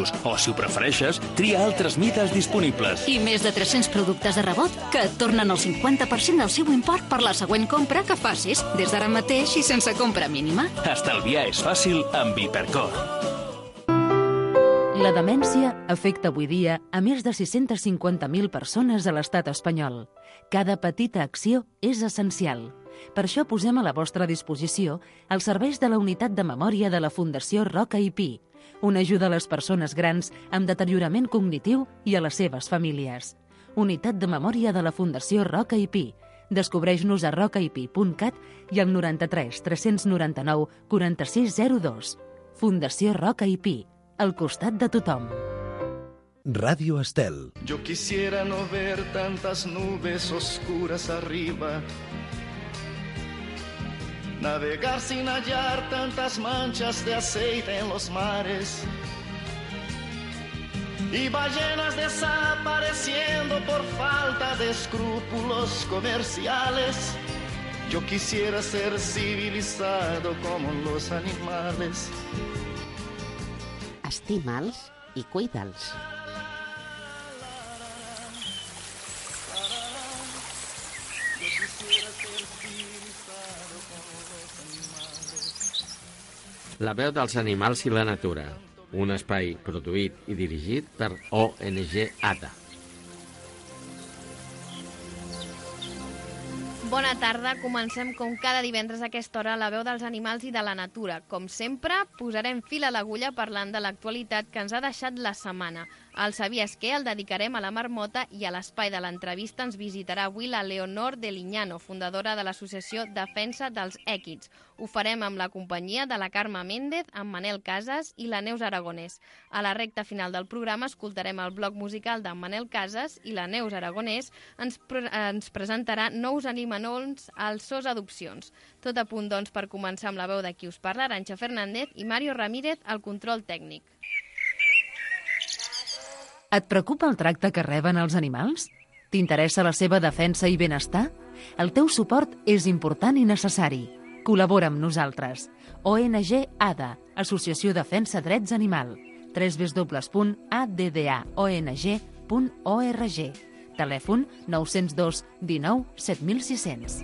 mitos, o, si ho prefereixes, tria altres mites disponibles. I més de 300 productes de rebot que et tornen el 50% del seu import per la següent compra que facis, des d'ara mateix i sense compra mínima. Estalviar és fàcil amb Hipercor. La demència afecta avui dia a més de 650.000 persones a l'estat espanyol. Cada petita acció és essencial. Per això posem a la vostra disposició els serveis de la Unitat de Memòria de la Fundació Roca i Pi, una ajuda a les persones grans amb deteriorament cognitiu i a les seves famílies. Unitat de Memòria de la Fundació Roca i Pi. Descobreix-nos a rocaipi.cat i al 93 399 4602. Fundació Roca i Pi, al costat de tothom. Radio Estel. Yo quisiera no ver tantas nubes oscuras arriba, navegar sin hallar tantas manchas de aceite en los mares y ballenas desapareciendo por falta de escrúpulos comerciales. Yo quisiera ser civilizado como los animales. Estima'ls i cuida'ls. La veu dels animals i la natura. Un espai produït i dirigit per ONG ATA. Bona tarda, comencem com cada divendres a aquesta hora la veu dels animals i de la natura. Com sempre, posarem fil a l'agulla parlant de l'actualitat que ens ha deixat la setmana. El Sabies què el dedicarem a la marmota i a l'espai de l'entrevista ens visitarà avui la Leonor de Lignano, fundadora de l'associació Defensa dels Èquids. Ho farem amb la companyia de la Carme Méndez, amb Manel Casas i la Neus Aragonès. A la recta final del programa escoltarem el bloc musical d'en Manel Casas i la Neus Aragonès ens presentarà nous animanons als SOS Adopcions. Tot a punt, doncs, per començar amb la veu de qui us parla, Arantxa Fernández i Mario Ramírez al control tècnic. Et preocupa el tracte que reben els animals? T'interessa la seva defensa i benestar? El teu suport és important i necessari. Col·labora amb nosaltres. ONG ADA, Associació Defensa Drets Animal. www.addaong.org. Telèfon 902 19 7600.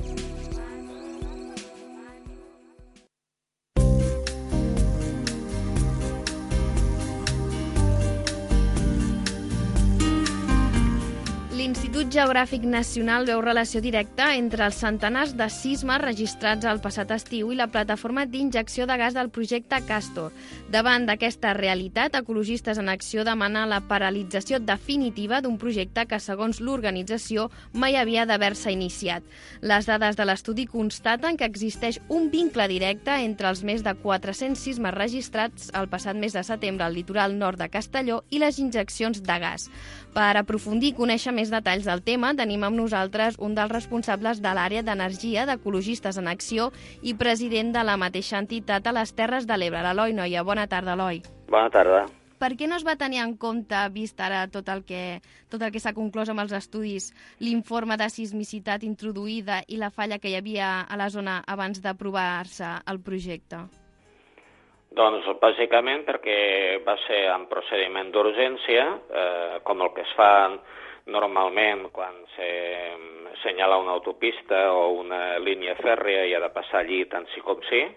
L'Institut Geogràfic Nacional veu relació directa entre els centenars de sismes registrats el passat estiu i la plataforma d'injecció de gas del projecte Castor. Davant d'aquesta realitat, Ecologistes en Acció demana la paralització definitiva d'un projecte que, segons l'organització, mai havia d'haver-se iniciat. Les dades de l'estudi constaten que existeix un vincle directe entre els més de 400 sismes registrats el passat mes de setembre al litoral nord de Castelló i les injeccions de gas. Per aprofundir i conèixer més detalls del tema, tenim amb nosaltres un dels responsables de l'àrea d'energia d'Ecologistes en Acció i president de la mateixa entitat a les Terres de l'Ebre, l'Eloi Noia. Bona tarda, Eloi. Bona tarda. Per què no es va tenir en compte, vist ara tot el que s'ha conclòs amb els estudis, l'informe de sismicitat introduïda i la falla que hi havia a la zona abans d'aprovar-se el projecte? Doncs bàsicament perquè va ser en procediment d'urgència, com el que es fa normalment quan s'assenyala una autopista o una línia fèrria i ha de passar allí tant sí com sí,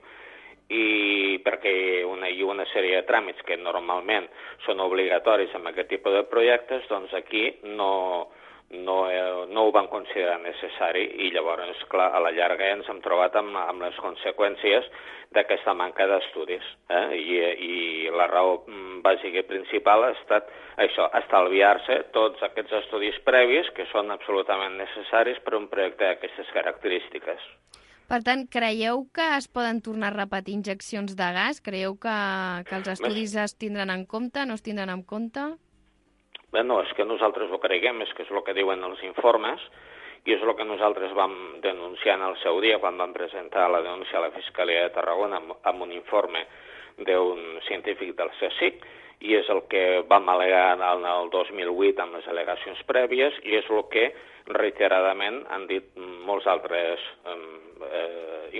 i perquè hi ha una sèrie de tràmits que normalment són obligatoris en aquest tipus de projectes, doncs aquí no ho van considerar necessari i llavors, clar, a la llarga ens hem trobat amb les conseqüències d'aquesta manca d'estudis. I la raó bàsica i principal ha estat això, estalviar-se tots aquests estudis previs que són absolutament necessaris per a un projecte d'aquestes característiques. Per tant, creieu que es poden tornar a repetir injeccions de gas? Creieu que els estudis es tindran en compte, no es tindran en compte? Bé, no, és que nosaltres ho creguem, és que és el que diuen els informes, i és el que nosaltres vam denunciar en el seu dia quan vam presentar la denúncia a la Fiscalia de Tarragona amb un informe d'un científic del CSIC, i és el que vam al·legar en el 2008 amb les al·legacions prèvies, i és el que reiteradament han dit molts altres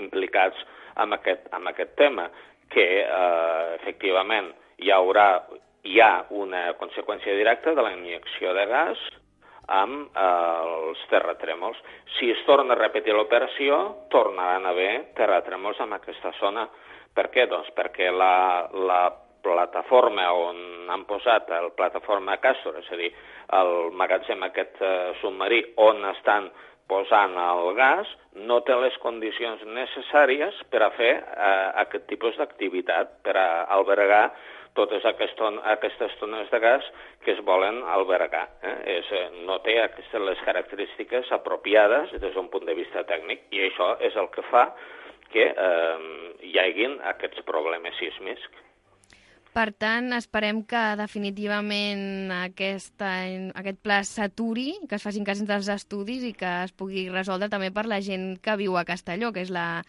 implicats amb aquest tema, que efectivament hi haurà hi ha una conseqüència directa de la injecció de gas amb els terratrèmols. Si es torna a repetir l'operació, tornaran a haver terratrèmols en aquesta zona. Per què? Doncs perquè la plataforma on han posat el plataforma Castor, és a dir, el magatzem aquest submarí on estan posant el gas, no té les condicions necessàries per a fer aquest tipus d'activitat, per a albergar totes aquestes tones de gas que es volen albergar. No té les característiques apropiades des d'un punt de vista tècnic, i això és el que fa que hi haguin aquests problemes sísmics. Per tant, esperem que definitivament aquest pla s'aturi, que es facin cas dels estudis i que es pugui resoldre també per la gent que viu a Castelló, que és la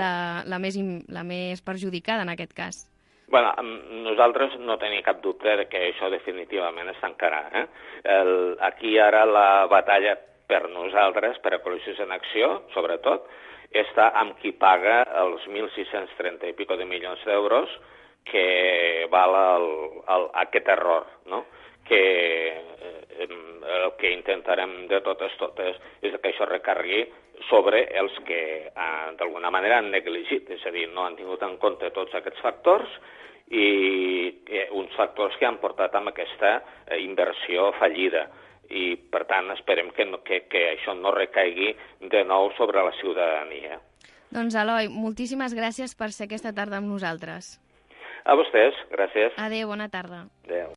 més perjudicada en aquest cas. Bueno, nosaltres no tenim cap dubte que això definitivament es tancarà. Aquí ara la batalla per nosaltres, per Ecologistes en Acció, sobretot, està amb qui paga els 1.630 i pico de milions d'euros que val aquest error, no? El que intentarem de totes és que això recargui sobre els que d'alguna manera han negligit, és a dir, no han tingut en compte tots aquests factors i uns factors que han portat amb aquesta inversió fallida. I, per tant, esperem que això no recaigui de nou sobre la ciutadania. Doncs, Eloi, moltíssimes gràcies per ser aquesta tarda amb nosaltres. A vostès, gràcies. Adéu, bona tarda. Adéu.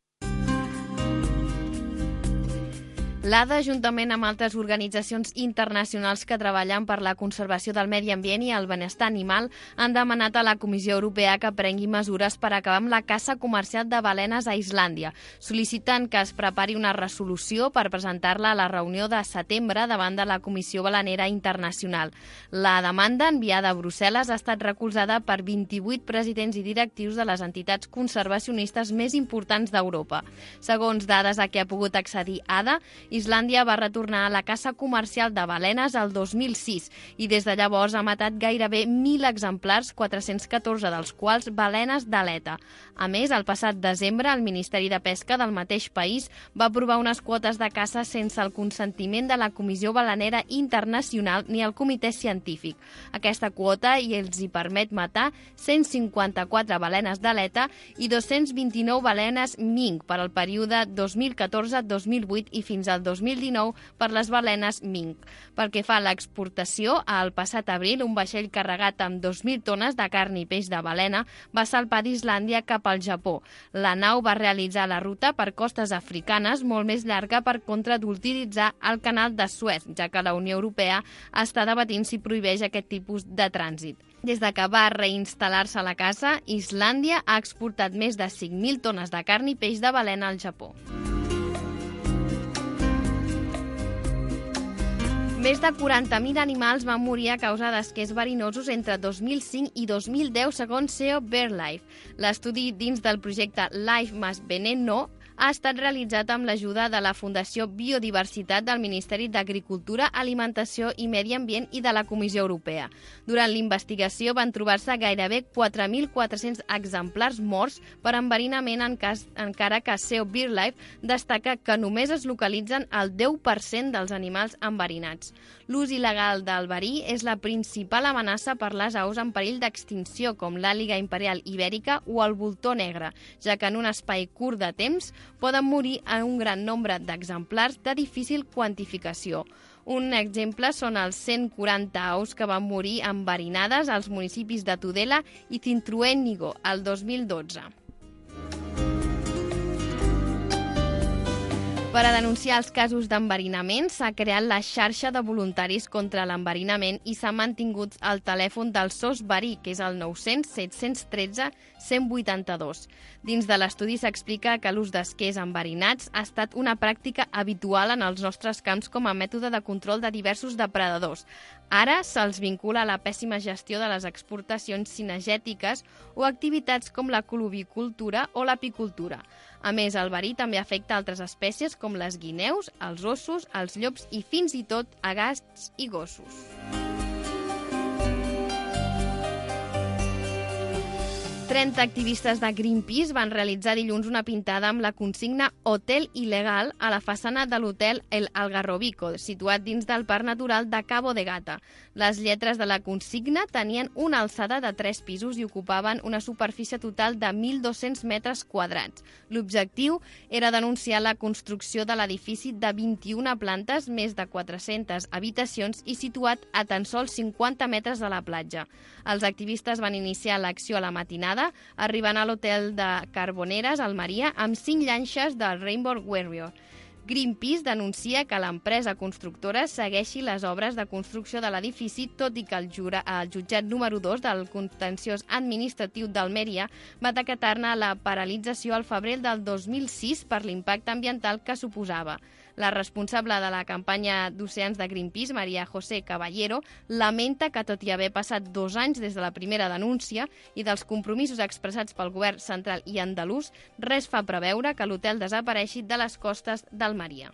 L'ADA, juntament amb altres organitzacions internacionals que treballen per la conservació del medi ambient i el benestar animal, han demanat a la Comissió Europea que prengui mesures per acabar amb la caça comercial de balenes a Islàndia, sol·licitant que es prepari una resolució per presentar-la a la reunió de setembre davant de la Comissió Balenera Internacional. La demanda, enviada a Brussel·les, ha estat recolzada per 28 presidents i directius de les entitats conservacionistes més importants d'Europa. Segons dades a què ha pogut accedir ADA, Islàndia va retornar a la caça comercial de balenes el 2006 i des de llavors ha matat gairebé 1.000 exemplars, 414 dels quals balenes d'aleta. A més, el passat desembre, el Ministeri de Pesca del mateix país va aprovar unes quotes de caça sense el consentiment de la Comissió Balenera Internacional ni el Comitè Científic. Aquesta quota els hi permet matar 154 balenes d'aleta i 229 balenes mink per al període 2014-2008 i fins al 2019 per les balenes mink. Pel que fa a l'exportació, al passat abril, un vaixell carregat amb 2.000 tones de carn i peix de balena va salpar d'Islàndia cap al Japó. La nau va realitzar la ruta per costes africanes molt més llarga per contra d'utilitzar el canal de Suez, ja que la Unió Europea està debatint si prohibeix aquest tipus de trànsit. Des de que va reinstal·lar-se a la caça, Islàndia ha exportat més de 5.000 tones de carn i peix de balena al Japó. Més de 40.000 animals van morir a causa d'esquers verinosos entre 2005 i 2010, segons SEO BirdLife. L'estudi dins del projecte Life más Veneno ha estat realitzat amb l'ajuda de la Fundació Biodiversitat del Ministeri d'Agricultura, Alimentació i Medi Ambient i de la Comissió Europea. Durant l'investigació van trobar-se gairebé 4.400 exemplars morts per enverinament, encara que SEO BirdLife destaca que només es localitzen el 10% dels animals enverinats. L'ús il·legal del verí és la principal amenaça per les aus en perill d'extinció, com l'àliga imperial ibèrica o el voltor negre, ja que en un espai curt de temps poden morir en un gran nombre d'exemplars de difícil quantificació. Un exemple són els 140 aus que van morir enverinades als municipis de Tudela i Cintruénigo el 2012. Per a denunciar els casos d'enverinament s'ha creat la xarxa de voluntaris contra l'enverinament i s'ha mantingut el telèfon del SOS Verí, que és el 900 713 182. Dins de l'estudi s'explica que l'ús d'esquers enverinats ha estat una pràctica habitual en els nostres camps com a mètode de control de diversos depredadors. Ara se'ls vincula a la pèssima gestió de les exportacions cinegètiques o activitats com la clovicultura o l'apicultura. A més, el verí també afecta altres espècies com les guineus, els ossos, els llops i fins i tot a gats i gossos. 30 activistes de Greenpeace van realitzar dilluns una pintada amb la consigna Hotel il·legal a la façana de l'hotel El Algarrobico, situat dins del Parc Natural de Cabo de Gata. Les lletres de la consigna tenien una alçada de 3 pisos i ocupaven una superfície total de 1.200 metres quadrats. L'objectiu era denunciar la construcció de l'edifici de 21 plantes, més de 400 habitacions i situat a tan sols 50 metres de la platja. Els activistes van iniciar l'acció a la matinada, arribant a l'hotel de Carboneres, Almeria, amb 5 llanxes del Rainbow Warrior. Greenpeace denuncia que l'empresa constructora segueixi les obres de construcció de l'edifici, tot i que el jutjat número 2 del contenciós administratiu d'Almeria va decretar-ne la paralització al febrer del 2006 per l'impacte ambiental que suposava. La responsable de la campanya d'oceans de Greenpeace, María José Caballero, lamenta que, tot i haver passat 2 anys des de la primera denúncia i dels compromisos expressats pel govern central i andalús, res fa preveure que l'hotel desapareixi de les costes d'Almeria.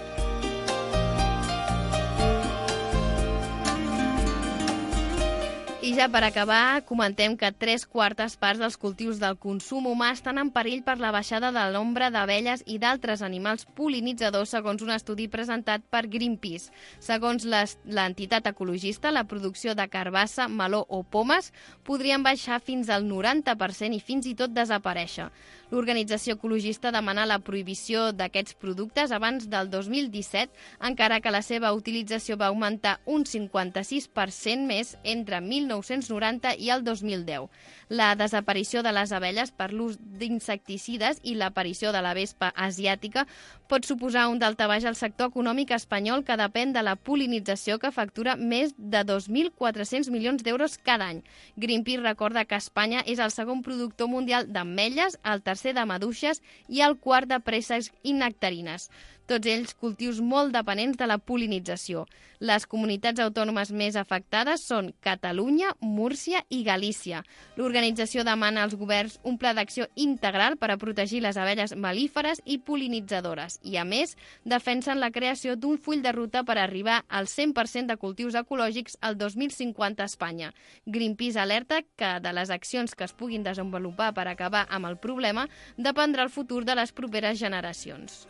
I ja per acabar, comentem que 3/4 parts dels cultius del consum humà estan en perill per la baixada de l'ombra d'abelles i d'altres animals pol·linitzadors, segons un estudi presentat per Greenpeace. Segons l'entitat ecologista, la producció de carbassa, meló o pomes podrien baixar fins al 90% i fins i tot desaparèixer. L'organització ecologista demana la prohibició d'aquests productes abans del 2017, encara que la seva utilització va augmentar un 56% més entre 1990 i el 2010. La desaparició de les abelles per l'ús d'insecticides i l'aparició de la vespa asiàtica pot suposar un daltabaix al sector econòmic espanyol que depèn de la pol·linització, que factura més de 2.400 milions d'euros cada any. Greenpeace recorda que Espanya és el segon productor mundial d'ametlles, el tercer de maduixes i el quart de préssecs i nectarines. Tots ells cultius molt dependents de la pol·linització. Les comunitats autònomes més afectades són Catalunya, Múrcia i Galícia. L'organització demana als governs un pla d'acció integral per a protegir les abelles mel·líferes i pol·linitzadores i, a més, defensen la creació d'un full de ruta per arribar al 100% de cultius ecològics al 2050 a Espanya. Greenpeace alerta que de les accions que es puguin desenvolupar per acabar amb el problema dependrà el futur de les properes generacions.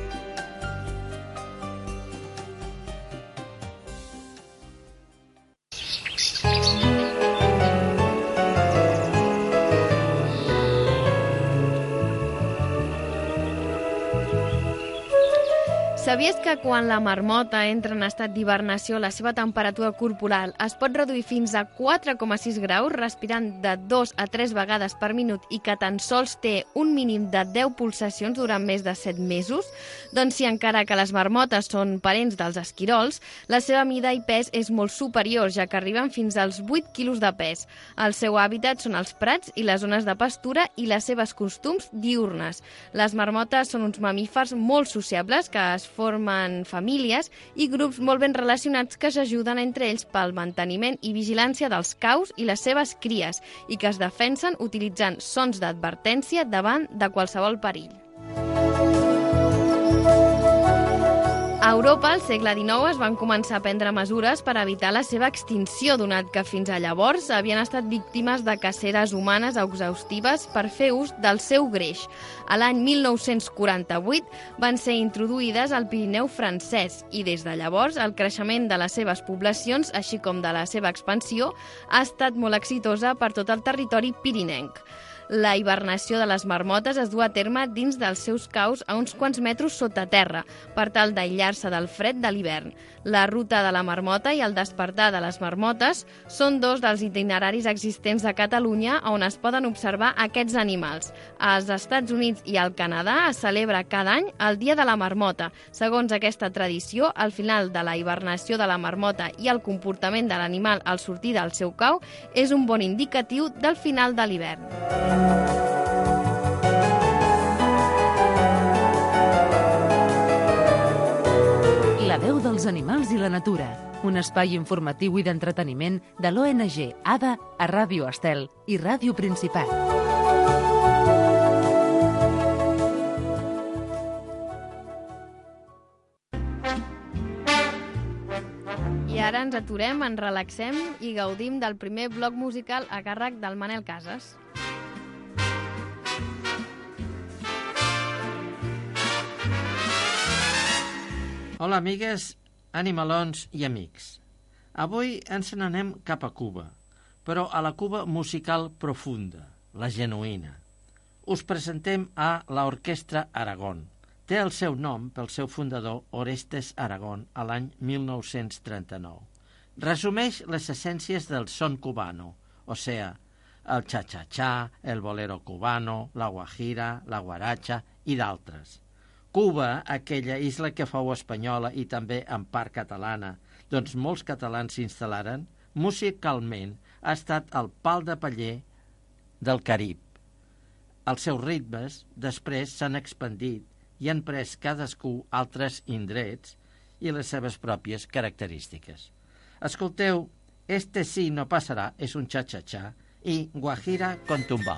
Sabies que quan la marmota entra en estat d'hibernació, la seva temperatura corporal es pot reduir fins a 4,6 graus, respirant de 2 a 3 vegades per minut i que tan sols té un mínim de 10 pulsacions durant més de 7 mesos? Doncs sí, encara que les marmotes són parents dels esquirols, la seva mida i pes és molt superior, ja que arriben fins als 8 quilos de pes. El seu hàbitat són els prats i les zones de pastura i les seves costums diürnes. Les marmotes són uns mamífers molt sociables que es formen famílies i grups molt ben relacionats que s'ajuden entre ells pel manteniment i vigilància dels caus i les seves cries i que es defensen utilitzant sons d'advertència davant de qualsevol perill. A Europa, al segle XIX, es van començar a prendre mesures per evitar la seva extinció, donat que fins a llavors havien estat víctimes de caceres humanes exhaustives per fer ús del seu greix. A l'any 1948 van ser introduïdes al Pirineu francès i des de llavors el creixement de les seves poblacions, així com de la seva expansió, ha estat molt exitosa per tot el territori pirinenc. La hibernació de les marmotes es du a terme dins dels seus caus a uns quants metres sota terra, per tal d'aïllar-se del fred de l'hivern. La ruta de la marmota i el despertar de les marmotes són dos dels itineraris existents de Catalunya on es poden observar aquests animals. Als Estats Units i al Canadà es celebra cada any el Dia de la Marmota. Segons aquesta tradició, al final de la hibernació de la marmota i el comportament de l'animal al sortir del seu cau és un bon indicatiu del final de l'hivern. La veu dels animals i la natura, un espai informatiu i d'entreteniment de l'ONG ADA a Ràdio Estel i Ràdio Principat. I ara ens aturem, ens relaxem i gaudim del primer bloc musical a càrrec del Manel Casas. Hola, amigues, animalons i amics. Avui ens n'anem cap a Cuba, però a la Cuba musical profunda, la genuïna. Us presentem a l'Orquestra Aragón. Té el seu nom pel seu fundador, Orestes Aragón, a l'any 1939. Resumeix les essències del son cubano, o sea, el cha-cha-cha, el bolero cubano, la guajira, la guaracha i d'altres. Cuba, aquella isla que fou espanyola i també en part catalana, doncs molts catalans s'instal·laren, musicalment ha estat el pal de paller del Carib. Els seus ritmes després s'han expandit i han pres cadascú altres indrets i les seves pròpies característiques. Escolteu, Este sí no passarà és un cha-cha-cha i Guajira con tumbao.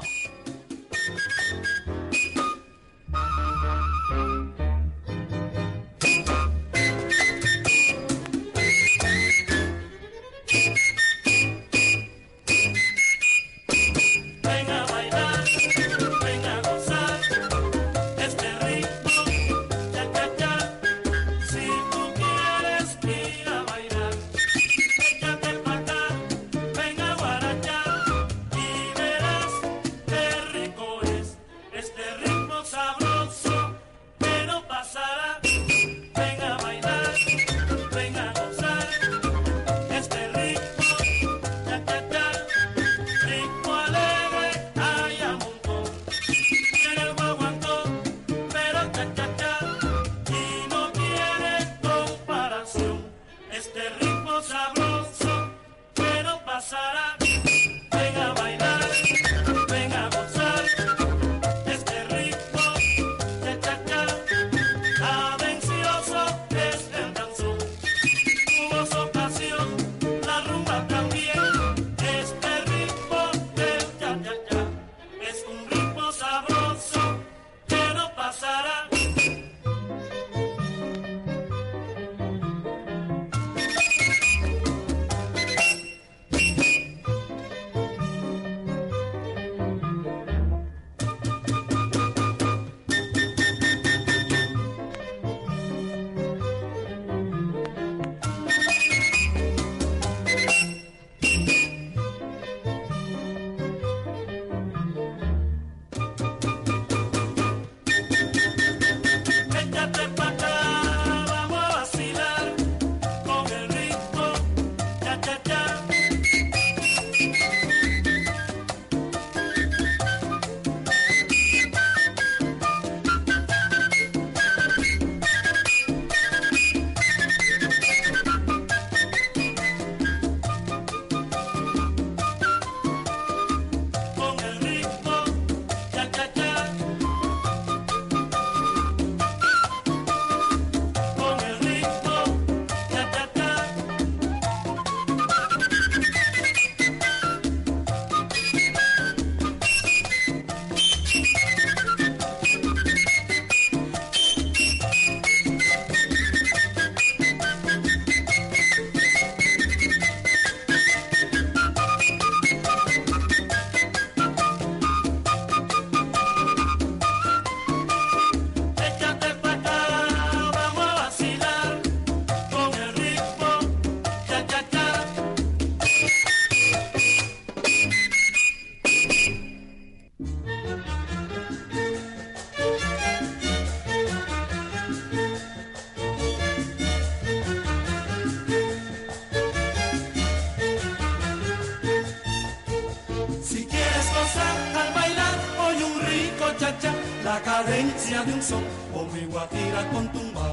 La cadencia de un son, o mi guajira con tumbao,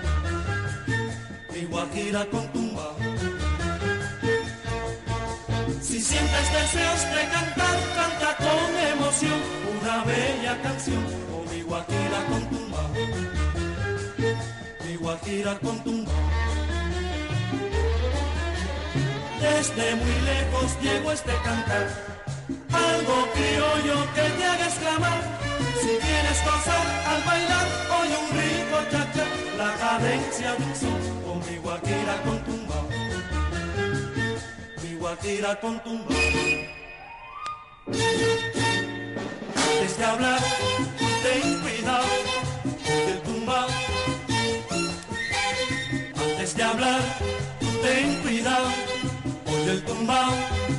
mi guajira con tumbao. Si sientes deseos de cantar, canta con emoción una bella canción, o mi guajira con tumbao, mi guajira con tumbao. Desde muy lejos llegó este cantar, algo criollo que te haga exclamar. Si quieres gozar al bailar, oye un rico cha-cha, la cadencia de un son, o mi guajira con tumbao, mi guajira con tumbao. Antes de hablar, ten cuidado del tumbao. cuidado, oye el tumbao.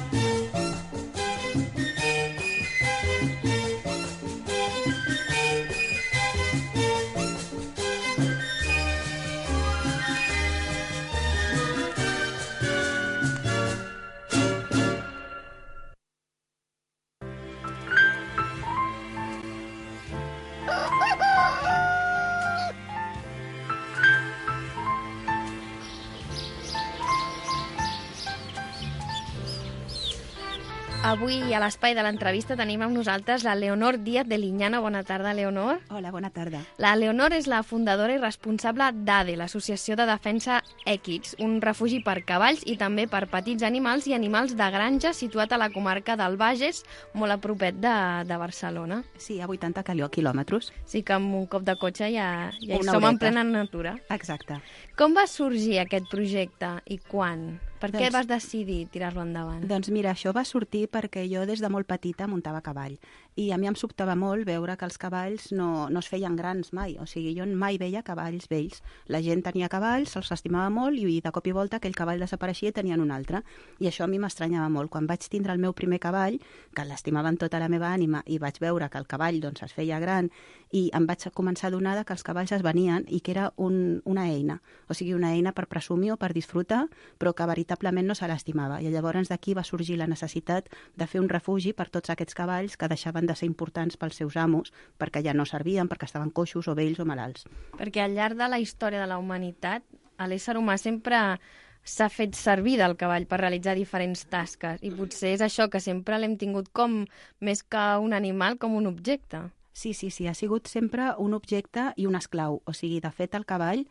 Avui a l'espai de l'entrevista tenim amb nosaltres la Leonor Díaz de Liñana. Bona tarda, Leonor. Hola, bona tarda. La Leonor és la fundadora i responsable d'ADE, l'Associació de Defensa Èquids, un refugi per cavalls i també per petits animals i animals de granja situat a la comarca del Bages, molt a propet de Barcelona. Sí, a 80 quilòmetres. Sí que amb un cop de cotxe ja hi som en plena natura. Exacte. Com va sorgir aquest projecte i quan? Per què vas decidir tirar-lo endavant? Doncs mira, això va sortir perquè jo des de molt petita muntava a cavall i a mi em sobtava molt veure que els cavalls no es feien grans mai, o sigui, jo mai veia cavalls vells. La gent tenia cavalls, se'ls estimava molt i de cop i volta aquell cavall desapareixia i tenien un altre. I això a mi m'estranyava molt. Quan vaig tindre el meu primer cavall, que l'estimava amb tota la meva ànima, i vaig veure que el cavall doncs, es feia gran i em vaig començar a adonar que els cavalls es venien i que era una eina, o sigui, una eina per presumir o per disfrutar, però que veritablement no se l'estimava. I llavors d'aquí va sorgir la necessitat de fer un refugi per tots aquests cavalls que deixaven de ser importants pels seus amos, perquè ja no servien, perquè estaven coixos o vells o malalts. Perquè al llarg de la història de la humanitat, l'ésser humà sempre s'ha fet servir del cavall per realitzar diferents tasques i potser és això que sempre l'hem tingut com més que un animal, com un objecte. Sí, ha sigut sempre un objecte i un esclau. O sigui, de fet, el cavall,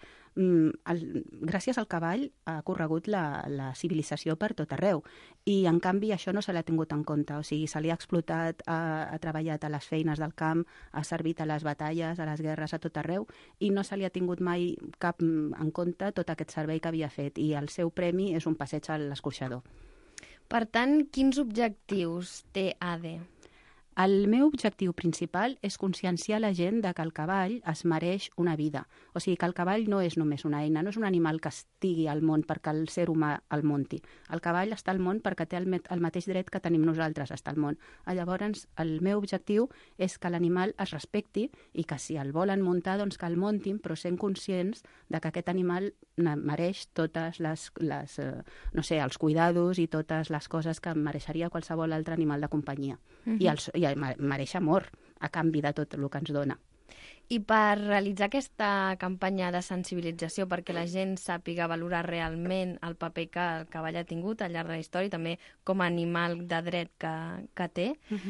gràcies al cavall, ha corregut la civilització per tot arreu. I, en canvi, això no se l'ha tingut en compte. O sigui, se li ha explotat, ha treballat a les feines del camp, ha servit a les batalles, a les guerres, a tot arreu, i no se li ha tingut mai cap en compte tot aquest servei que havia fet. I el seu premi és un passeig a l'escorxador. Per tant, quins objectius té ADE? El meu objectiu principal és conscienciar la gent de que el cavall es mereix una vida. O sigui, que el cavall no és només una eina, no és un animal que estigui al món perquè el ser humà el munti. El cavall està al món perquè té el mateix dret que tenim nosaltres a estar al món. Llavors, el meu objectiu és que l'animal es respecti i que si el volen muntar, doncs que el muntin, però sent conscients de que aquest animal mereix totes els cuidados i totes les coses que mereixeria qualsevol altre animal de companyia. I mereix amor a canvi de tot el que ens dona. I per realitzar aquesta campanya de sensibilització perquè la gent sàpiga valorar realment el paper que el cavall ha tingut al llarg de la història i també com a animal de dret que té,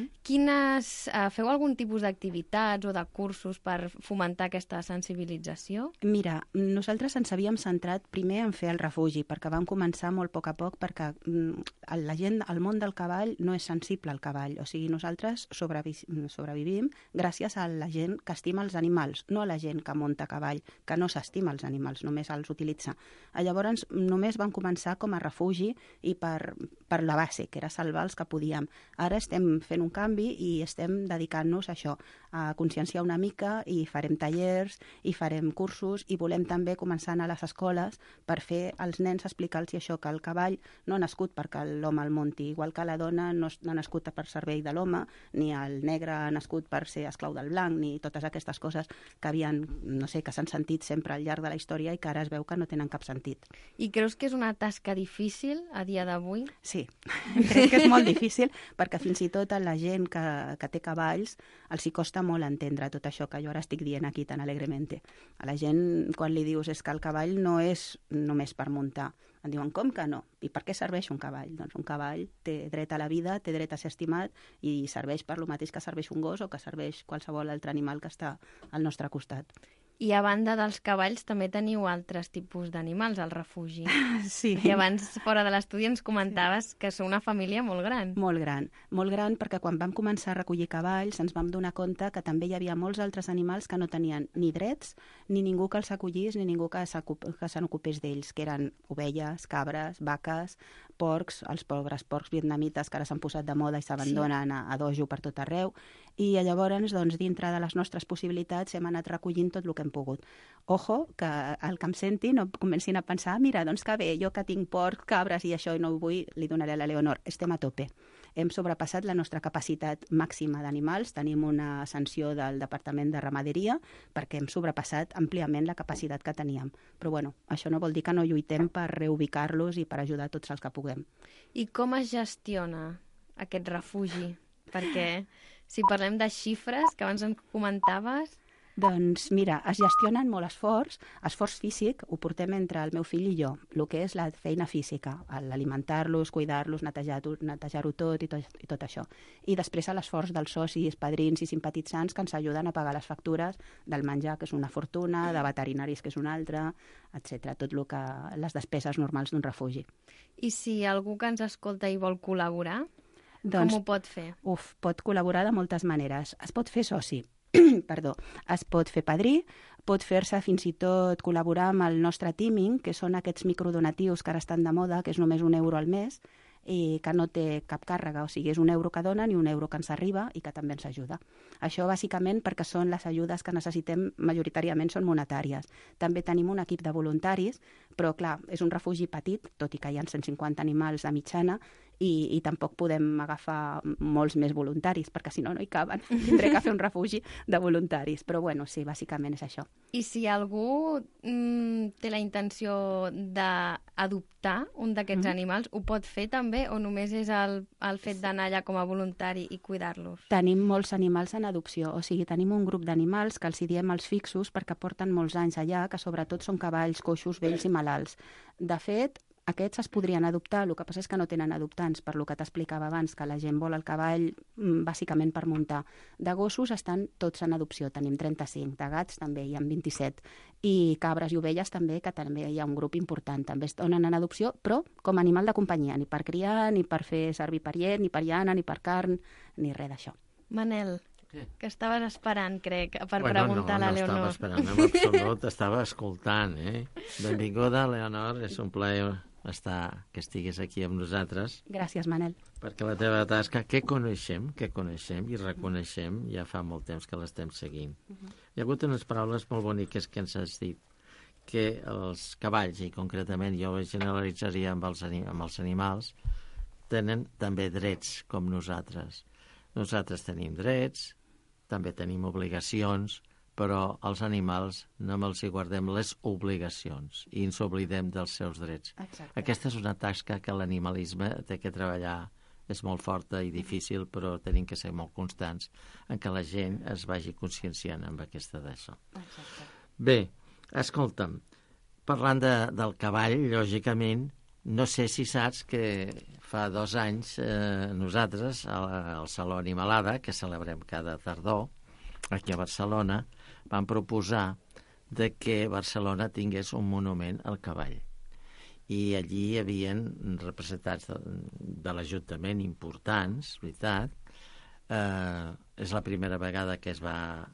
feu algun tipus d'activitats o de cursos per fomentar aquesta sensibilització? Mira, nosaltres ens havíem centrat primer en fer el refugi perquè vam començar molt a poc perquè la gent, el món del cavall no és sensible al cavall, o sigui, nosaltres sobrevivim gràcies a la gent que estima els animals, no a la gent que munta a cavall, que no s'estima els animals, només els utilitza. Llavors només vam començar com a refugi i per la base, que era salvar els que podíem. Ara estem fent un canvi i estem dedicant-nos a això, a conscienciar una mica i farem tallers i farem cursos i volem també començar a anar a les escoles per fer als nens explicar-los això, que el cavall no ha nascut perquè l'home el munti, igual que la dona no ha nascut per servei de l'home, ni el negre ha nascut per ser esclau del blanc, ni totes aquestes coses que que s'han sentit sempre al llarg de la història i que ara es veu que no tenen cap sentit. I creus que és una tasca difícil a dia d'avui? Sí, crec que és molt difícil perquè fins i tot a la gent que té cavalls els hi costa molt entendre tot això que jo ara estic dient aquí tan alegremente. A la gent, quan li dius és que el cavall no és només per muntar, em diuen, com que no? I per què serveix un cavall? Doncs un cavall té dret a la vida, té dret a ser estimat i serveix per lo mateix que serveix un gos o que serveix qualsevol altre animal que està al nostre costat. I a banda dels cavalls també teniu altres tipus d'animals al refugi. Sí. I abans, fora de l'estudi, ens comentaves que sou una família molt gran. Molt gran, perquè quan vam començar a recollir cavalls ens vam donar compte que també hi havia molts altres animals que no tenien ni drets, ni ningú que els acollís, ni ningú que se n'ocupés d'ells, que eren ovelles, cabres, vaques, porcs, els pobres porcs vietnamites que ara s'han posat de moda i s'abandonen a dojo per tot arreu, i llavors, doncs, dintre de les nostres possibilitats hem anat recollint tot el que hem pogut. Ojo, que el que em senti no comencin a pensar, mira, doncs que bé, jo que tinc porcs, cabres i això i no ho vull, li donaré a la Leonor. Estem a tope. Hem sobrepassat la nostra capacitat màxima d'animals, tenim una sanció del Departament de Ramaderia perquè hem sobrepassat àmpliament la capacitat que teníem. Però bueno, això no vol dir que no lluitem per reubicar-los i per ajudar tots els que puguem. I com es gestiona aquest refugi? Perquè si parlem de xifres, que abans ens comentaves... Doncs mira, es gestionen molt esforç físic ho portem entre el meu fill i jo, el que és la feina física, l'alimentar-los, cuidar-los, netejar-ho tot i tot això. I després l'esforç dels socis, padrins i simpatitzants que ens ajuden a pagar les factures del menjar, que és una fortuna, de veterinaris, que és una altra, etc. Tot el que les despeses normals d'un refugi. I si algú que ens escolta i vol col·laborar, doncs, com ho pot fer? Pot col·laborar de moltes maneres. Es pot fer soci, perdó, es pot fer padrí, pot fer-se fins i tot col·laborar amb el nostre teaming, que són aquests microdonatius que ara estan de moda, que és només €1 al mes, i que no té cap càrrega, o sigui, és €1 que donen i €1 que ens arriba i que també ens ajuda. Això bàsicament perquè són les ajudes que necessitem, majoritàriament són monetàries. També tenim un equip de voluntaris, però clar, és un refugi petit, tot i que hi ha 150 animals de mitjana, i tampoc podem agafar molts més voluntaris, perquè si no, no hi caben. Tindré que fer un refugi de voluntaris. Però bueno, sí, bàsicament és això. I si algú té la intenció d'adoptar un d'aquests animals, ho pot fer també o només és el fet d'anar allà com a voluntari i cuidar-los? Tenim molts animals en adopció, o sigui, tenim un grup d'animals que els diem els fixos perquè porten molts anys allà, que sobretot són cavalls, coixos, vells i malalts. De fet, aquests es podrien adoptar, el que passa és que no tenen adoptants, per lo que t'explicava abans, que la gent vol el cavall bàsicament per muntar. De gossos estan tots en adopció, tenim 35, de gats també hi ha 27, i cabres i ovelles també, que també hi ha un grup important, també es donen en adopció, però com a animal de companyia, ni per criar, ni per fer servir per llet, ni per llana, ni per carn, ni res d'això. Manel, que estaves esperant, crec, per preguntar a la Leonor. No estava esperant en absolut, estava escoltant. Benvinguda, Leonor, és un plaer que estiguis aquí amb nosaltres. Gràcies, Manel. Perquè la teva tasca, que coneixem i reconeixem, ja fa molt temps que l'estem seguint. Hi ha hagut unes paraules molt boniques que ens has dit, que els cavalls, i concretament jo ho generalitzaria amb els animals, tenen també drets com nosaltres. Nosaltres tenim drets, també tenim obligacions, però als animals no els hi guardem les obligacions i ens oblidem dels seus drets. Exacte. Aquesta és una tasca que l'animalisme té que treballar, és molt forta i difícil, però tenim que ser molt constants en què la gent es vagi conscienciant amb aquesta d'això. Bé, escolta'm, parlant del cavall, lògicament, no sé si saps que fa 2 anys nosaltres, al Saló Animalada, que celebrem cada tardor, aquí a Barcelona, vam proposar que Barcelona tingués un monument al cavall. I allí hi havia representats de l'Ajuntament importants, veritat. És la primera vegada que es va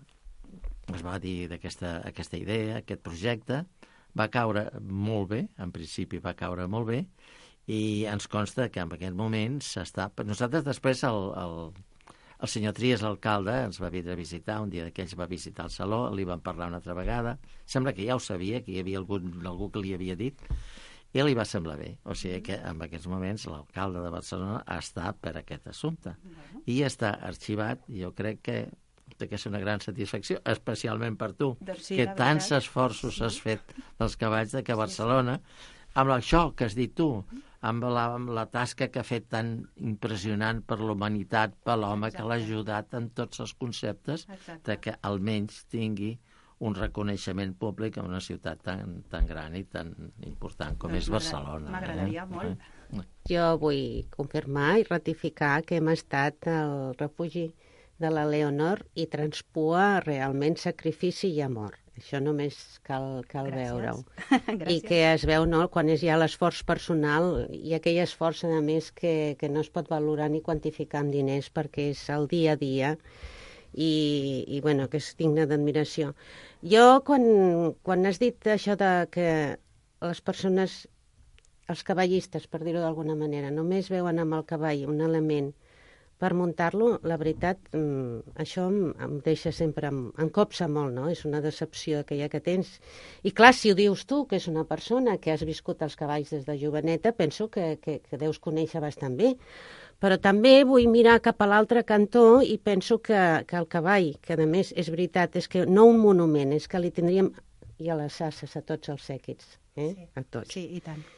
dir aquesta idea, aquest projecte. Va caure molt bé, en principi va caure molt bé, i ens consta que en aquest moment s'està... Nosaltres després el senyor Trias, l'alcalde, ens va vindre a visitar, un dia d'aquells va visitar el Saló, li van parlar una altra vegada, sembla que ja ho sabia, que hi havia algú que li havia dit, i li va semblar bé. O sigui que en aquests moments l'alcalde de Barcelona està per aquest assumpte. I està arxivat, i jo crec que és una gran satisfacció, especialment per tu, que tants esforços has fet dels cavalls de que Barcelona, amb això que has dit tu, amb la tasca que ha fet tan impressionant per la humanitat, per l'home, que l'ha ajudat en tots els conceptes, de que almenys tingui un reconeixement públic en una ciutat tan gran i tan important com és Barcelona. M'agradaria molt. Jo vull confirmar i ratificar que hem estat al refugi de la Leonor i transpua realment sacrifici i amor. Això només cal veure-ho. I que es veu, no?, quan és ja l'esforç personal i aquell esforç, a més, que no es pot valorar ni quantificar amb diners perquè és el dia a dia i bueno, que és digne d'admiració. Jo, quan has dit això de que les persones els cavallistes, per dir-ho d'alguna manera, només veuen amb el cavall un element per muntar-lo, la veritat, això em deixa sempre, em copsa molt, no? És una decepció aquella que tens. I clar, si ho dius tu, que és una persona que has viscut els cavalls des de joveneta, penso que deus conèixer bastant bé. Però també vull mirar cap a l'altre cantó i penso que el cavall, que a més és veritat, és que no un monument, és que li tindríem, i a les sasses, a tots els sèquits, Sí. A tots. Sí, i tant.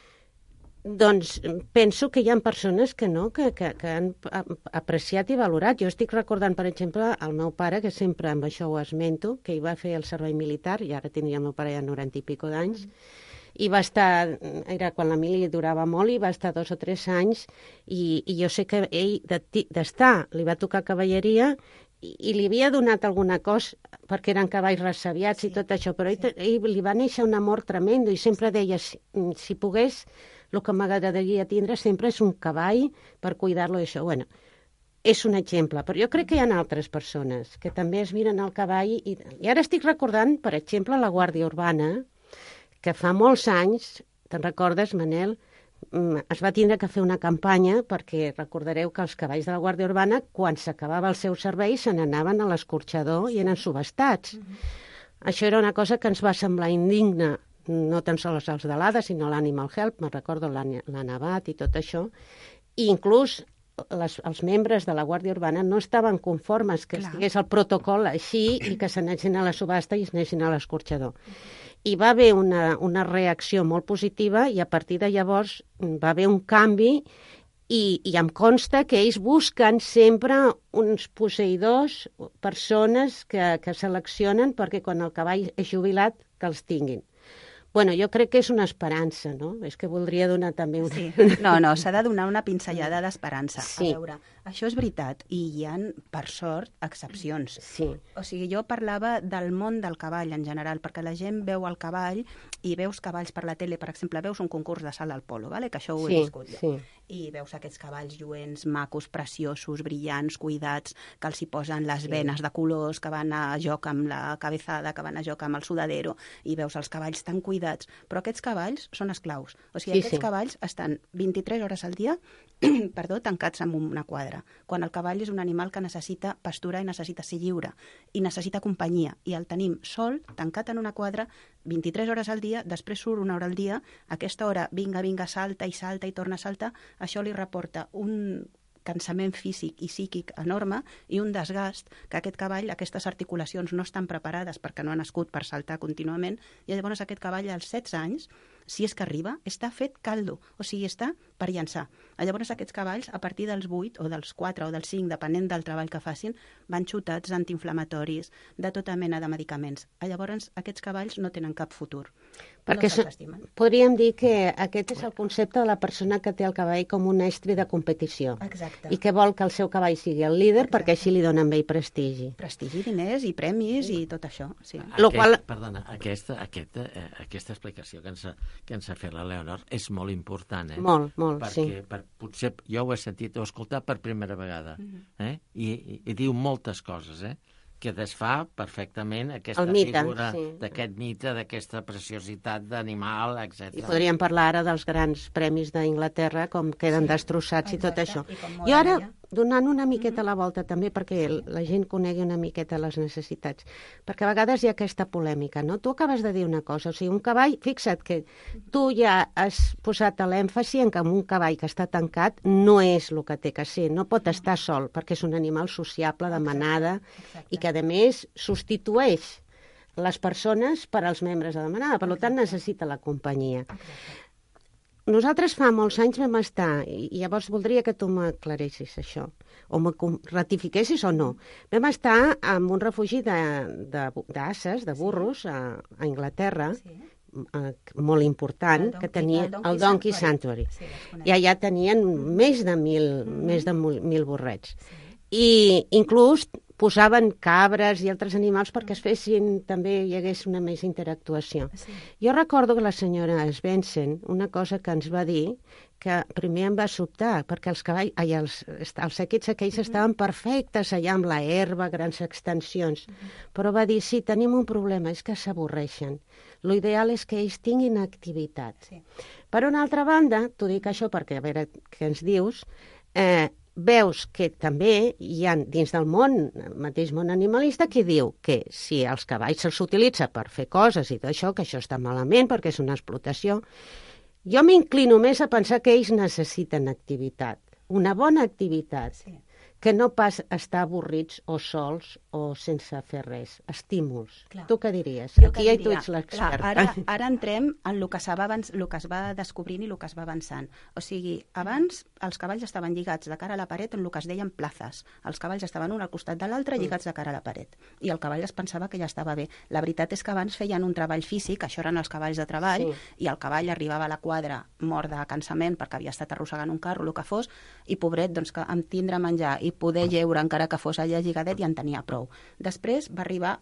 Doncs penso que hi ha persones que no, que han apreciat i valorat. Jo estic recordant, per exemple, el meu pare, que sempre amb això ho esmento, que hi va fer el servei militar, i ara tindria el meu pare ja 90 i pico d'anys, i va estar, era quan la mili durava molt, i va estar 2 o 3 anys, i jo sé que ell, d'estar, li va tocar cavalleria, i li havia donat alguna cosa, perquè eren cavalls ressaviats i tot això, però ell li va néixer un amor tremendo, i sempre deia, si pogués, el que m'agradaria tindre sempre és un cavall per cuidar-lo i això. Bueno, és un exemple, però jo crec que hi ha altres persones que també es miren al cavall i ara estic recordant, per exemple, la Guàrdia Urbana, que fa molts anys, te'n recordes, Manel, es va tindre que fer una campanya perquè recordareu que els cavalls de la Guàrdia Urbana, quan s'acabava el seu servei, se n'anaven a l'escorxador i eren subestats. Això era una cosa que ens va semblar indigna, no tan sols els de l'ADA, sinó l'Animal Help, me'n recordo la Navat i tot això, i inclús els membres de la Guàrdia Urbana no estaven conformes que estigués el protocol així i que s'anessin a la subhasta i s'anessin a l'escorxador. I va haver una reacció molt positiva i a partir de llavors va haver un canvi i em consta que ells busquen sempre uns posseïdors, persones que seleccionen perquè quan el cavall és jubilat que els tinguin. Bueno, jo crec que és una esperança, no? És que voldria donar també una... Sí. No, s'ha de donar una pinzellada d'esperança. Sí. A veure, això és veritat, i hi ha, per sort, excepcions. Sí. O sigui, jo parlava del món del cavall en general, perquè la gent veu el cavall i veus cavalls per la tele, per exemple, veus un concurs de salt al polo, vale? Que això ho he viscut jo. Sí. I veus aquests cavalls lluents, macos, preciosos, brillants, cuidats, que els hi posen les venes de colors, que van a joc amb la cabezada, que van a joc amb el sudadero, i veus els cavalls tan cuidats. Però aquests cavalls són esclaus. O sigui, aquests cavalls estan 23 hores al dia tancats en una quadra, quan el cavall és un animal que necessita pasturar i necessita ser lliure, i necessita companyia, i el tenim sol, tancat en una quadra, 23 hores al dia, després surt 1 hora al dia, a aquesta hora, vinga, salta i torna a saltar, això li reporta un cansament físic i psíquic enorme i un desgast que aquest cavall, aquestes articulacions no estan preparades perquè no ha nascut per saltar contínuament, i llavors aquest cavall als 16 anys, si és que arriba, està fet caldo, o sigui, està per llançar. Llavors aquests cavalls, a partir dels 8 o dels 4 o dels 5, depenent del treball que facin, van xutats d'antiinflamatoris, de tota mena de medicaments. Llavors aquests cavalls no tenen cap futur. Perquè podríem dir que aquest és el concepte de la persona que té el cavall com un estri de competició. Exacte. I que vol que el seu cavall sigui el líder perquè així li donen bé prestigi. Prestigi, diners i premis i tot això. Sí. Perdona, aquesta explicació que ens ha fet la Leonor és molt important. Molt, perquè potser jo ho he sentit o escoltat per primera vegada. I diu moltes coses, que desfà perfectament aquesta figura d'aquest mite, d'aquesta preciositat d'animal, etc. I podríem parlar ara dels grans premis d'Inglaterra, com queden destrossats i tot això. Jo ara, donant una miqueta la volta també, perquè la gent conegui una miqueta les necessitats, perquè a vegades hi ha aquesta polèmica, no? Tu acabes de dir una cosa, o sigui, un cavall, fixa't que tu ja has posat l'èmfasi en que un cavall que està tancat no és el que té que ser, no pot estar sol, perquè és un animal sociable, de manada, i que a més substitueix les persones per als membres de la manada, per tant necessita la companyia. Nosaltres fa molts anys vam estar, i llavors voldria que tu m'aclarissis això, o me ratifiquessis o no. Vam estar en un refugi d'asses, de burros, a Anglaterra, molt important, que tenia el Donkey Sanctuary. I allà tenien més de 1.000 burrets. I inclús posaven cabres i altres animals perquè també hi hagués una més interactuació. Sí. Jo recordo que la senyora Svensson, una cosa que ens va dir, que primer em va sobtar, perquè els equips aquells estaven perfectes allà amb la herba, grans extensions, però va dir, sí, tenim un problema, és que s'avorreixen. L'ideal és que ells tinguin activitat. Sí. Per una altra banda, t'ho dic això perquè, a veure què ens dius, veus que també hi ha dins del mateix món animalista, qui diu que si els cavalls se'ls utilitza per fer coses i d'això, que això està malament perquè és una explotació. Jo m'inclino més a pensar que ells necessiten activitat, una bona activitat, que no pas estar avorrits o sols o sense fer res, estímuls. Clar. Tu què diries? Jo Aquí què ja tu diria? ets l'expert. Ara entrem en el que es va descobrint i el que es va avançant. O sigui, abans els cavalls estaven lligats de cara a la paret en el que es deien plazes. Els cavalls estaven un al costat de l'altre lligats de cara a la paret. I el cavall es pensava que ja estava bé. La veritat és que abans feien un treball físic, això eren els cavalls de treball, i el cavall arribava a la quadra mort de cansament perquè havia estat arrossegant un carro, el que fos, i pobret, doncs, que amb tindre menjar i poder lleure encara que fos allà lligadet ja en tenia prou. Després va arribar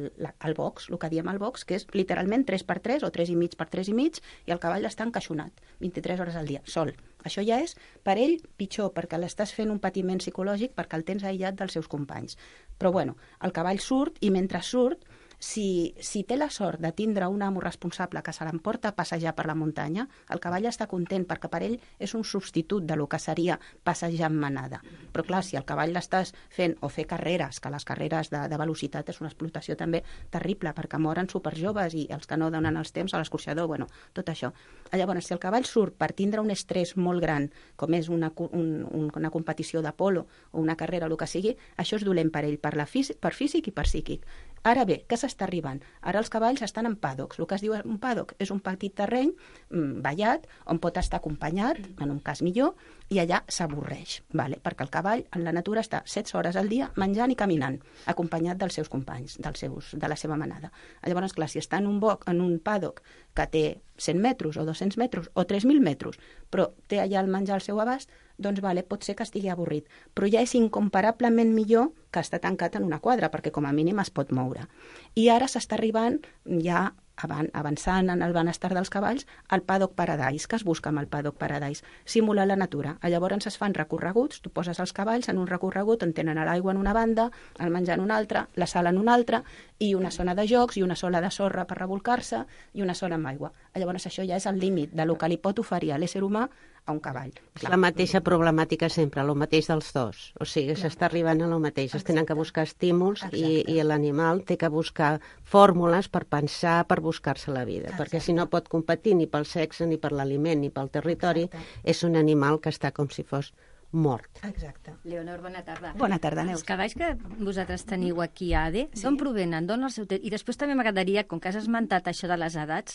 al box, el que diem al box, que és literalment 3x3 o 3,5 per 3,5, i el cavall està encaixonat 23 hores al dia, sol. Això ja és, per ell, pitjor, perquè l'estàs fent un patiment psicològic perquè el tens aïllat dels seus companys. Però bueno, el cavall surt i mentre surt, si té la sort de tindre un amo responsable que se l'emporta a passejar per la muntanya, el cavall està content perquè per ell és un substitut de lo que seria passejar en manada. Però clar, si el cavall l'estàs fent o fer carreres, que les carreres de velocitat és una explotació també terrible perquè moren superjoves i els que no donen els temps a l'escorxador, bueno, tot això. Llavors, si el cavall surt per tindre un estrès molt gran, com és una competició de polo o una carrera o el que sigui, això és dolent per ell, per físic i per psíquic. Ara bé, què s'està arribant? Ara els cavalls estan en paddocks. El que es diu un paddock és un petit terreny vallat on pot estar acompanyat, en un cas millor, i allà s'avorreix, vale? Perquè el cavall en la natura està 7 hores al dia menjant i caminant, acompanyat dels seus companys, de la seva manada. Llavors, clar, si està en un paddock que té 100 metres o 200 metres o 3.000 metres, però té allà el menjar al seu abast, doncs vale, pot ser que estigui avorrit. Però ja és incomparablement millor que estar tancat en una quadra, perquè com a mínim es pot moure. I ara s'està arribant, ja avançant en el benestar dels cavalls, al paddock paradise, que es busca amb el paddock paradise, simular la natura. Llavors es fan recorreguts, tu poses els cavalls en un recorregut on tenen l'aigua en una banda, el menjar en una altra, la sala en una altra, i una zona de jocs, i una zona de sorra per rebolcar-se, i una zona amb aigua. Llavors això ja és el límit de lo que li pot oferir a l'ésser humà a un cavall. És la mateixa problemàtica sempre, el mateix dels dos. O sigui, s'està arribant a lo mateix. Es tenen que buscar estímuls i l'animal té que buscar fórmules per pensar, per buscar-se la vida. Perquè si no pot competir ni pel sexe, ni per l'aliment, ni pel territori, és un animal que està com si fos mort. Exacte. Leonor, bona tarda. Bona tarda, Neus. Els cavalls que vosaltres teniu aquí a ADE, d'on provenen? D'on el seu temps? I després també m'agradaria, com que has esmentat això de les edats,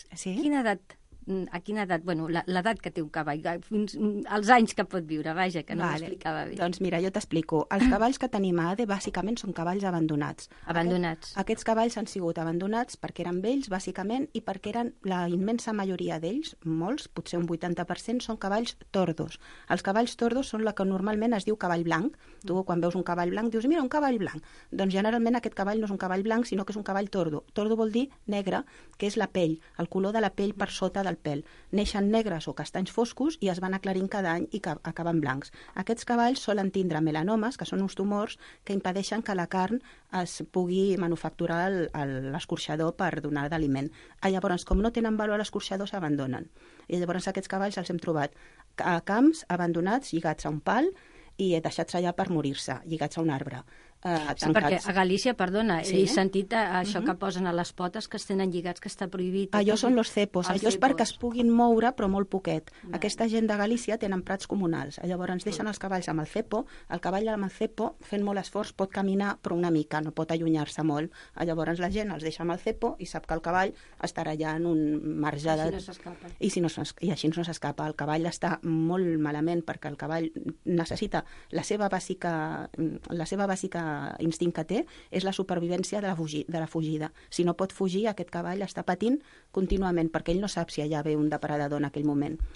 a quina edat, bueno, l'edat que té un cavall, els anys que pot viure, vaja, que no m'explicava bé. Doncs mira, jo t'explico. Els cavalls que tenim a ADE bàsicament són cavalls abandonats. Abandonats. Aquests cavalls han sigut abandonats perquè eren vells, bàsicament, i perquè eren la immensa majoria d'ells, molts, potser un 80%, són cavalls tordos. Els cavalls tordos són la que normalment es diu cavall blanc. Tu, quan veus un cavall blanc, dius, mira, un cavall blanc. Doncs generalment aquest cavall no és un cavall blanc, sinó que és un cavall tordo. Tordo vol dir negre, que és la pell, el color de la pell per sota del pèl. Neixen negres o castanys foscos i es van aclarint cada any i acaben blancs. Aquests cavalls solen tindre melanomes, que són uns tumors que impedeixen que la carn es pugui manufacturar a l'escorxador per donar d'aliment. Llavors, com no tenen valor a l'escorxador, s'abandonen. I llavors aquests cavalls els hem trobat a camps abandonats, lligats a un pal i deixats allà per morir-se, lligats a un arbre. Sí, perquè a Galícia, perdona, he sentit això que posen a les potes, que es tenen lligats, que està prohibit. Allò són los cepos, allò és perquè es puguin moure, però molt poquet. Aquesta gent de Galícia tenen prats comunals, llavors ens deixen els cavalls amb el cepo, el cavall amb el cepo, fent molt esforç, pot caminar, però una mica, no pot allunyar-se molt. Llavors la gent els deixa amb el cepo i sap que el cavall estarà allà en un marge de... I així no s'escapa. El cavall està molt malament perquè el cavall necessita la seva bàsica instint que té és la supervivència de la fugida. Si no pot fugir, aquest cavall està patint contínuament perquè ell no sap si allà ve un depredador en aquell moment.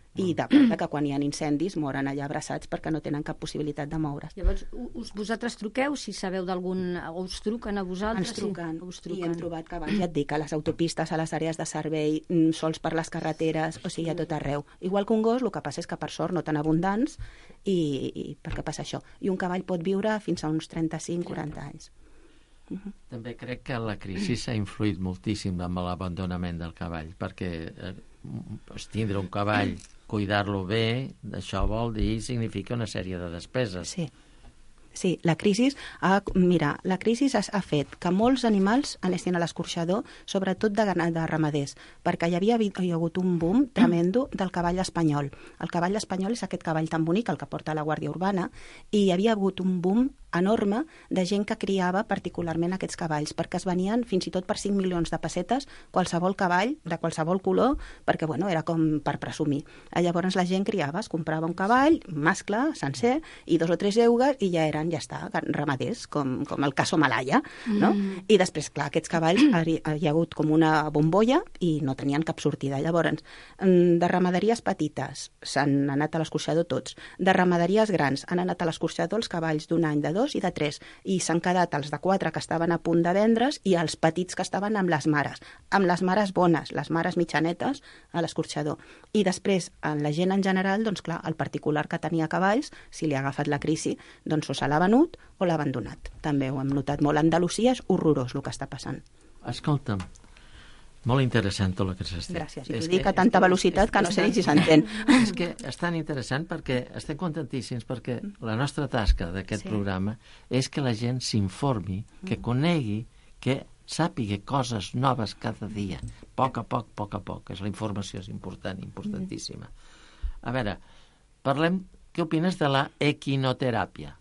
i de part que quan hi ha incendis moren allà abraçats perquè no tenen cap possibilitat de moure's. Llavors, vosaltres truqueu si sabeu d'algun... o us truquen a vosaltres? Ens truquen, sí, i hem trobat cavalls, ja et dic, a les autopistes, a les àrees de servei, sols per les carreteres, o sigui, a tot arreu. Igual que un gos, el que passa és que per sort no tan abundants, i per què passa això? I un cavall pot viure fins a uns 35-40 anys. També crec que la crisi s'ha influït moltíssim amb l'abandonament del cavall, perquè tindre un cavall, cuidar-lo bé, això vol dir, significa una sèrie de despeses. Sí, la crisi ha fet que molts animals anessin a l'escorxador, sobretot de ramaders, perquè hi havia hagut un boom tremendo del cavall espanyol. El cavall espanyol és aquest cavall tan bonic, el que porta la Guàrdia Urbana, i hi havia hagut un boom enorme de gent que criava particularment aquests cavalls, perquè es venien fins i tot per 5 milions de pessetes qualsevol cavall, de qualsevol color, perquè era com per presumir. Llavors la gent criava, es comprava un cavall, mascle, sencer, i 2 o 3 eugues, i ja està, ramaders, com el caso Malaya, no? I després, clar, aquests cavalls hi ha hagut com una bombolla i no tenien cap sortida. Llavors, de ramaderies petites s'han anat a l'escorxador tots, de ramaderies grans han anat a l'escorxador els cavalls d'un any, de 2 i de 3, i s'han quedat els de 4 que estaven a punt de vendre's i els petits que estaven amb les mares bones, les mares mitjanetes a l'escorxador. I després, la gent en general, doncs clar, el particular que tenia cavalls, si li ha agafat la crisi, doncs o se l'ha venut o l'ha abandonat. També ho hem notat molt. A Andalusia és horrorós el que està passant. Escolta'm, molt interessant tot el que s'està. Gràcies. I t'ho dic a tanta velocitat que no sé ni si s'entén. És que és tan interessant perquè estem contentíssims perquè la nostra tasca d'aquest programa és que la gent s'informi, que conegui, que sàpiga coses noves cada dia. A poc a poc. La informació és important, importantíssima. A veure, parlem, què opines de la equinoteràpia?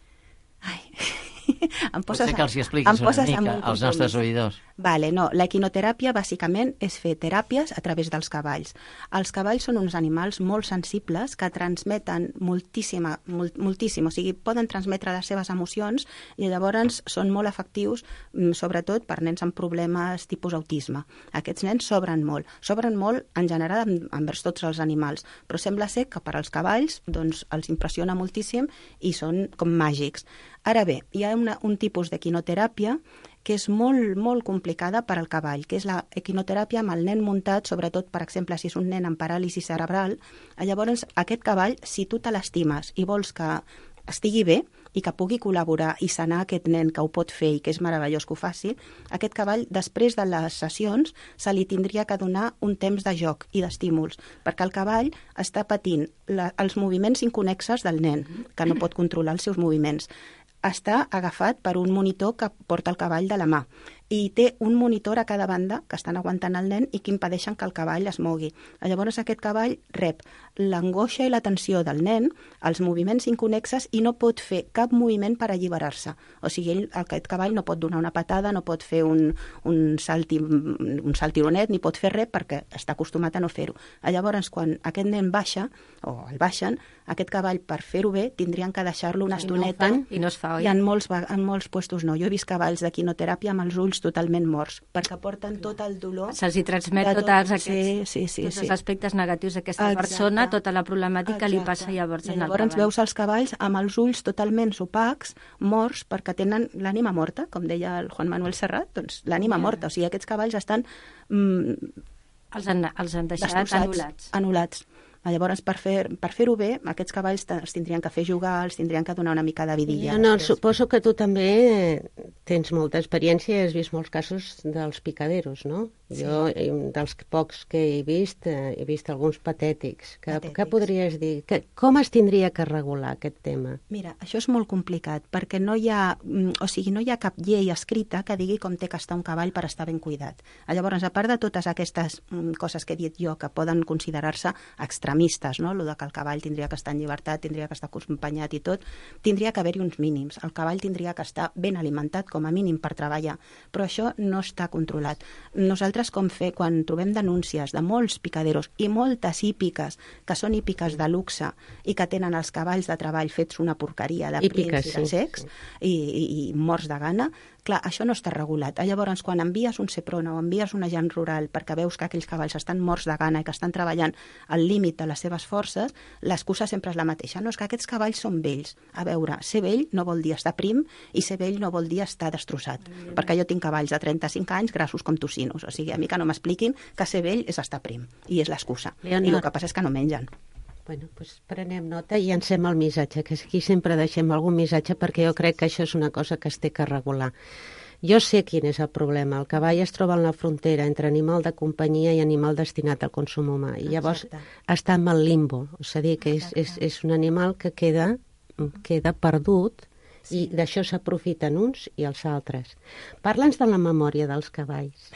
Potser que els hi expliquis una mica als nostres oïdors. Vale, no, la equinoteràpia bàsicament és fer teràpies a través dels cavalls. Els cavalls són uns animals molt sensibles que transmeten moltíssim, o sigui, poden transmetre les seves emocions i llavors són molt efectius, sobretot per nens amb problemes tipus autisme. Aquests nens sobren molt en general envers tots els animals, però sembla ser que per als cavalls doncs, els impressiona moltíssim i són com màgics. Ara bé, hi ha un tipus d'equinoteràpia que és molt, molt complicada per al cavall, que és la equinoteràpia amb el nen muntat, sobretot, per exemple, si és un nen amb paràlisi cerebral. Llavors, aquest cavall, si tu te l'estimes i vols que estigui bé i que pugui col·laborar i sanar aquest nen que ho pot fer i que és meravellós que ho faci, aquest cavall, després de les sessions, se li tindria que donar un temps de joc i d'estímuls, perquè el cavall està patint els moviments inconnexes del nen, que no pot controlar els seus moviments. Està agafat per un monitor que porta el cavall de la mà i té un monitor a cada banda que estan aguantant el nen i que impedeixen que el cavall es mogui. Llavors aquest cavall rep l'angoixa i la tensió del nen, els moviments inconnexes i no pot fer cap moviment per alliberar-se. O sigui, aquest cavall no pot donar una patada, no pot fer un saltironet, ni pot fer res perquè està acostumat a no fer-ho. Llavors, quan aquest nen baixa, o el baixen, aquest cavall, per fer-ho bé, tindrien que deixar-lo una estoneta. I no es fa, oi? I en molts puestos no. Jo he vist cavalls d'equinoteràpia amb els ulls totalment morts, perquè porten tot el dolor. Se'ls hi transmet tots aquests tots aspectes negatius d'aquesta persona, tota la problemàtica li passa llavors en el cavall. Llavors veus els cavalls amb els ulls totalment opacs, morts, perquè tenen l'ànima morta, com deia el Juan Manuel Serrat, doncs l'ànima morta. O sigui, aquests cavalls estan els han deixat anul·lats. Llavors, per fer-ho bé, aquests cavalls els tindrien que fer jugar, els tindrien que donar una mica de vidilla. No, suposo que tu també tens molta experiència i has vist molts casos dels picaderos, no? Sí. Jo, dels pocs que he vist alguns patètics. Què podries dir? Com es tindria que regular aquest tema? Mira, això és molt complicat, perquè no hi ha cap llei escrita que digui com té que estar un cavall per estar ben cuidat. Llavors, a part de totes aquestes coses que he dit jo, que poden considerar-se extremistes, no? Lo de que el cavall tindria que estar en llibertat, tindria que estar acompanyat i tot, tindria que haver-hi uns mínims. El cavall tindria que estar ben alimentat, com a mínim, per treballar. Però això no està controlat. Nosaltres quan trobem denúncies de molts picaderos i moltes hípiques, que són hípiques de luxe i que tenen els cavalls de treball fets una porqueria de prins i de secs i morts de gana, Clar, això no està regulat. Llavors, quan envies un Seprona o envies un agent rural perquè veus que aquells cavalls estan morts de gana i que estan treballant al límit de les seves forces, l'excusa sempre és la mateixa. No, és que aquests cavalls són vells. A veure, ser vell no vol dir estar prim i ser vell no vol dir estar destrossat. Perquè jo tinc cavalls de 35 anys grassos com tocinos. O sigui, a mi que no m'expliquin que ser vell és estar prim. I és l'excusa. I el que passa és que no mengen. Bueno, doncs prenem nota i llancem el missatge, que aquí sempre deixem algun missatge perquè jo crec que això és una cosa que es té que regular. Jo sé quin és el problema. El cavall es troba en la frontera entre animal de companyia i animal destinat al consum humà. I llavors està en el limbo. És a dir, que és un animal que queda perdut i d'això s'aprofiten uns i els altres. Parla'ns de la memòria dels cavalls.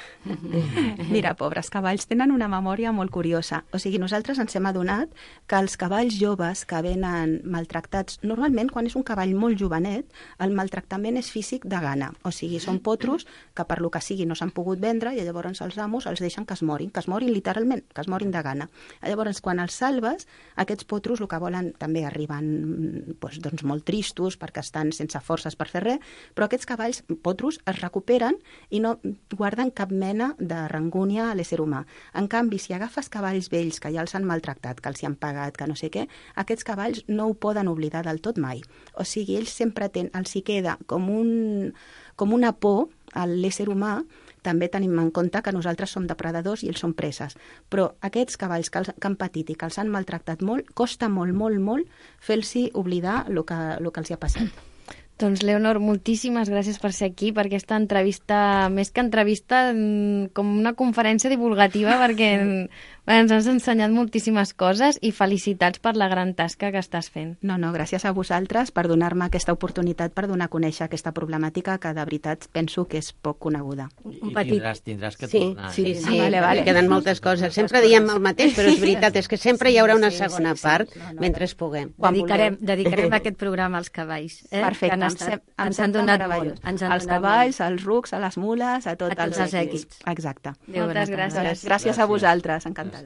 Mira, pobres cavalls, tenen una memòria molt curiosa. O sigui, nosaltres ens hem adonat que els cavalls joves que venen maltractats, normalment quan és un cavall molt jovenet, el maltractament és físic de gana. O sigui, són potros que per lo que sigui no s'han pogut vendre i llavors els amos els deixen que es morin literalment, que es morin de gana. Llavors, quan els salves, aquests potros el que volen també arriben doncs, molt tristos perquè estan sense forces per fer res, però aquests cavalls potros es recuperen i no guarden cap mena de rangúnia a l'ésser humà. En canvi, si agafes cavalls vells que ja els han maltractat, que els hi han pagat, que no sé què, aquests cavalls no ho poden oblidar del tot mai. O sigui, ells sempre els hi queda com una por a l'ésser humà. També tenim en compte que nosaltres som depredadors i ells són preses. Però aquests cavalls que han patit i que els han maltractat molt, costa molt, molt, molt fer-los oblidar el que els hi ha passat. Doncs, Leonor, moltíssimes gràcies per ser aquí, per aquesta entrevista, més que entrevista, com una conferència divulgativa, perquè ens has ensenyat moltíssimes coses i felicitats per la gran tasca que estàs fent. No, gràcies a vosaltres per donar-me aquesta oportunitat per donar a conèixer aquesta problemàtica que de veritat penso que és poc coneguda. I tindràs que tornar. Sí, vale. Queden moltes coses. Sempre diem el mateix, però és veritat, és que sempre hi haurà una segona part mentre puguem. Dedicarem aquest programa als cavalls. Perfecte. Ens han donat molt. Als cavalls, als rucs, a les mules, a tots els èquits. Exacte. Moltes gràcies. Gràcies a vosaltres, encantada.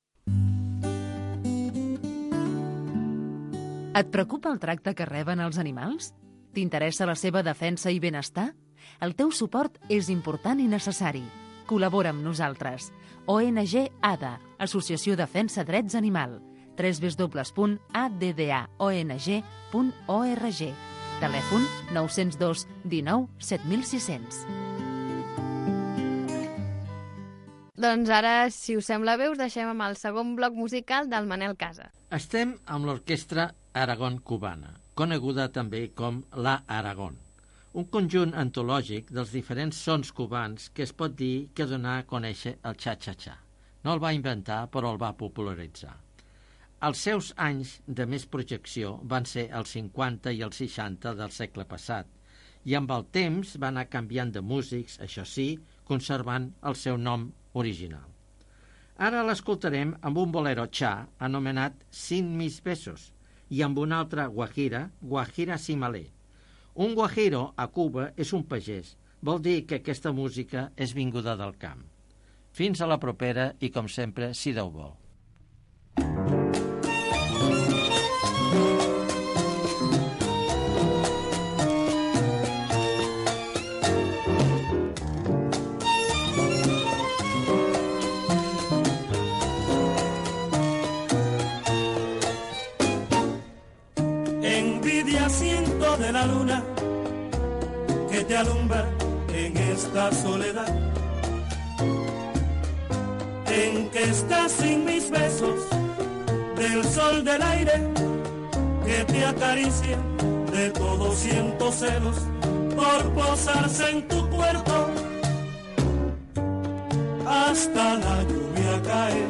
Et preocupa el tracte que reben els animals? T'interessa la seva defensa i benestar? El teu suport és important i necessari. Col·labora amb nosaltres. ONG ADA, Associació Defensa Drets Animal. www.addaong.org. Telèfon 902 19 7600. Doncs ara, si us sembla bé, us deixem amb el segon bloc musical del Manel Casa. Estem amb l'Orquestra Aragón Cubana, coneguda també com La Aragón, un conjunt antològic dels diferents sons cubans que es pot dir que donà a conèixer el xa-xa-xa. No el va inventar, però el va popularitzar. Els seus anys de més projecció van ser els 50 i els 60 del segle passat, i amb el temps va anar canviant de músics, això sí, conservant el seu nom original. Ara l'escoltarem amb un bolero xa anomenat Sin mis besos i amb un altre guajira, guajira simalé. Un guajiro a Cuba és un pagès, vol dir que aquesta música és vinguda del camp. Fins a la propera i, com sempre, si Déu vol. Envidia siento de la luna que te alumbra en esta soledad, en que estás sin mis besos, del sol del aire que te acaricia, de todo siento celos por posarse en tu cuerpo, hasta la lluvia cae,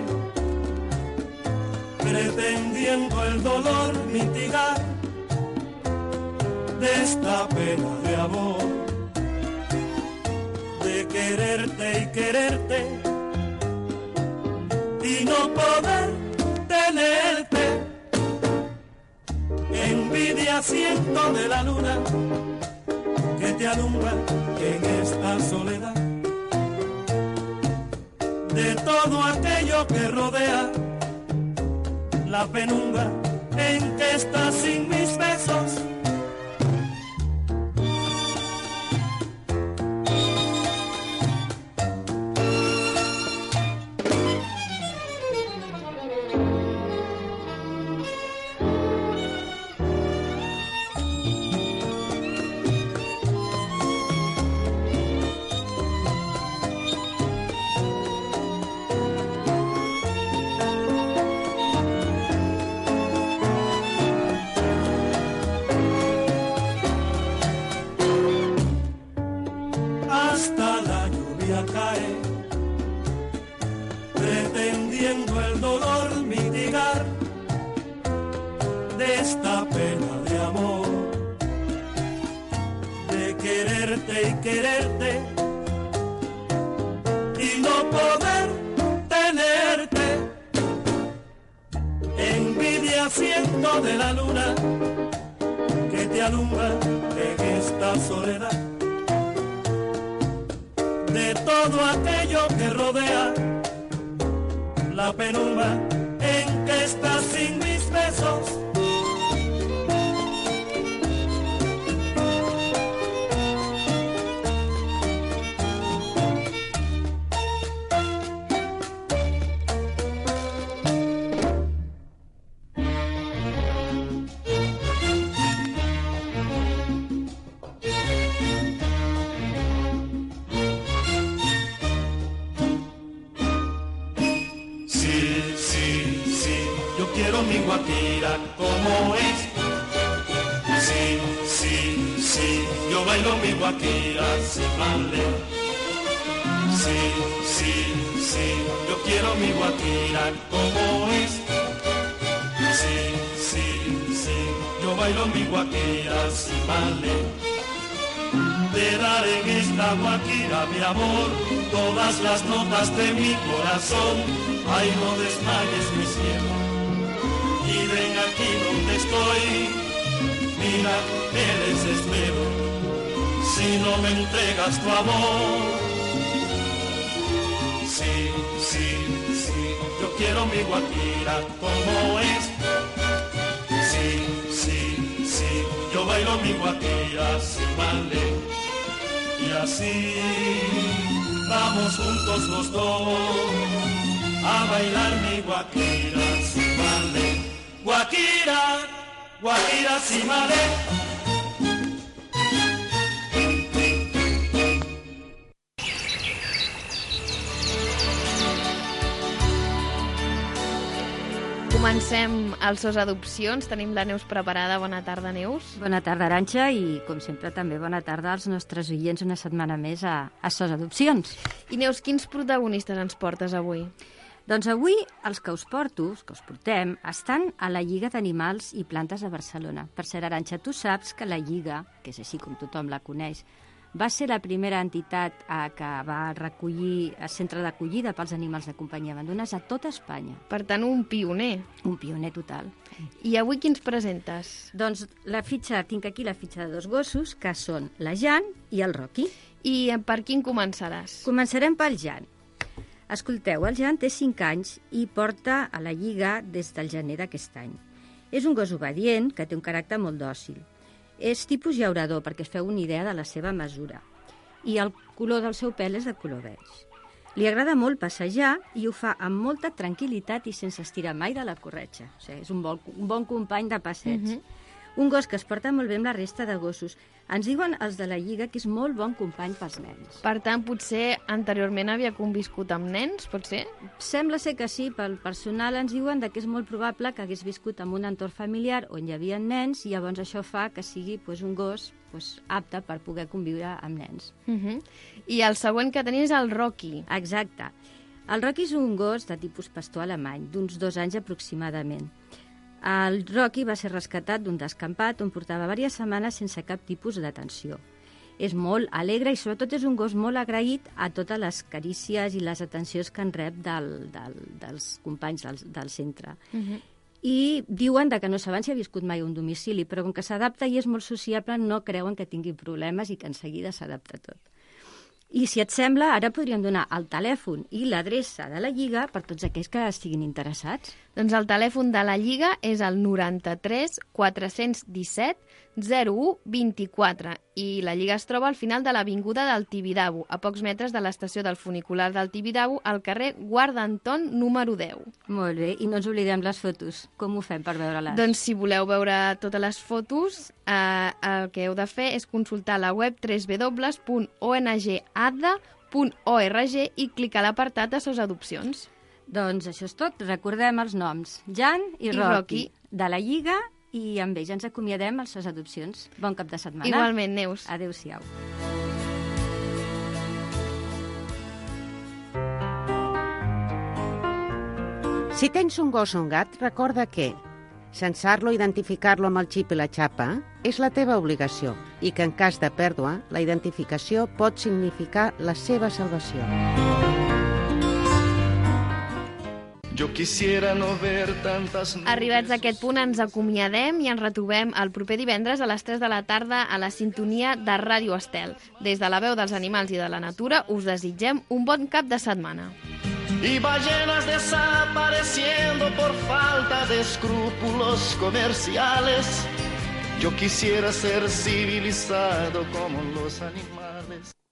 pretendiendo el dolor mitigar de esta pena de amor, de quererte y quererte y no poder tenerte. Envidia siento de la luna que te alumbra en esta soledad, de todo aquello que rodea la penumbra en que estás sin mis besos. pudiendo el dolor mitigar de esta pena de amor, de quererte y quererte y no poder tenerte. Envidia siento de la luna que te alumbra en esta soledad, de todo aquello que rodea la penumbra en que estás sin mis besos. Guajira como es. Sí, sí, sí, yo bailo mi guajira sin vale. Sí, sí, sí, yo quiero mi guajira como es. Sí, sí, sí, yo bailo mi guajira sin vale. Te daré en esta guajira, mi amor, todas las notas de mi corazón. Ay, no desmayes, mi cielo. Y ven aquí donde estoy, mira qué desespero, si no me entregas tu amor. Sí, sí, sí, yo quiero mi guajira como es. Sí, sí, sí, yo bailo mi guajira sin vale. Y así vamos juntos los dos a bailar mi guajira sin vale. Guajira, guajira sin vale. Comencem el SOS Adopcions. Tenim la Neus preparada. Bona tarda, Neus. Bona tarda, Arantxa, i com sempre també bona tarda als nostres oients una setmana més a SOS Adopcions. I Neus, quins protagonistes ens portes avui? Doncs avui els que us portem, estan a la Lliga d'Animals i Plantes de Barcelona. Per cert, Arantxa, tu saps que la Lliga, que és així com tothom la coneix, va ser la primera entitat que va recollir el centre d'acollida pels animals de companyia abandonats a tota Espanya. Per tant, un pioner. Un pioner total. I avui quins presentes? Doncs tinc aquí la fitxa de dos gossos, que són la Jan i el Rocky. I per quin començaràs? Començarem pel Jan. Escolteu, el Jan té 5 anys i porta a la Lliga des del gener d'aquest any. És un gos obedient que té un caràcter molt dòcil. És tipus llaurador, perquè es feu una idea de la seva mesura. I el color del seu pèl és de color beige. Li agrada molt passejar i ho fa amb molta tranquil·litat i sense estirar mai de la corretja. O sigui, és un bon company de passeig. Un gos que es porta molt bé amb la resta de gossos. Ens diuen els de la Lliga que és molt bon company pels nens. Per tant, potser anteriorment havia conviscut amb nens, pot ser? Sembla ser que sí. Pel personal ens diuen que és molt probable que hagués viscut en un entorn familiar on hi havia nens i llavors això fa que sigui un gos apte per poder conviure amb nens. I el següent que tenim és el Rocky. Exacte. El Rocky és un gos de tipus pastor alemany, d'uns 2 anys aproximadament. El Rocky va ser rescatat d'un descampat on portava diverses setmanes sense cap tipus d'atenció. És molt alegre i sobretot és un gos molt agraït a totes les carícies i les atencions que en rep dels companys del centre. I diuen que no saben si ha viscut mai a un domicili, però com que s'adapta i és molt sociable no creuen que tingui problemes i que en seguida s'adapta tot. I si et sembla, ara podríem donar el telèfon i l'adreça de la Lliga per tots aquells que estiguin interessats. Doncs el telèfon de la Lliga és el 93 417 01 24 i la Lliga es troba al final de l'avinguda del Tibidabo, a pocs metres de l'estació del funicular del Tibidabo, al carrer Guarda Anton número 10. Molt bé, i no ens oblidem les fotos. Com ho fem per veure-les? Doncs si voleu veure totes les fotos, el que heu de fer és consultar la web www.ongada.org i clicar a l'apartat de SOS Adopcions. Doncs això és tot. Recordem els noms. Jan i Rocky, de la Lliga, i amb ells ens acomiadem als SOS Adopcions. Bon cap de setmana. Igualment, Neus. Adéu-siau. Si tens un gos o un gat, recorda que censar-lo i identificar-lo amb el xip i la xapa és la teva obligació i que en cas de pèrdua, la identificació pot significar la seva salvació. Yo quisiera no ver tantas... Arribats a aquest punt ens acomiadem i ens retrobem el proper divendres a les 3 de la tarda a la sintonia de Ràdio Estel. Des de la veu dels animals i de la natura us desitgem un bon cap de setmana. Y ballenas desapareciendo por falta de escrúpulos comerciales. Yo quisiera ser civilizado como los animales.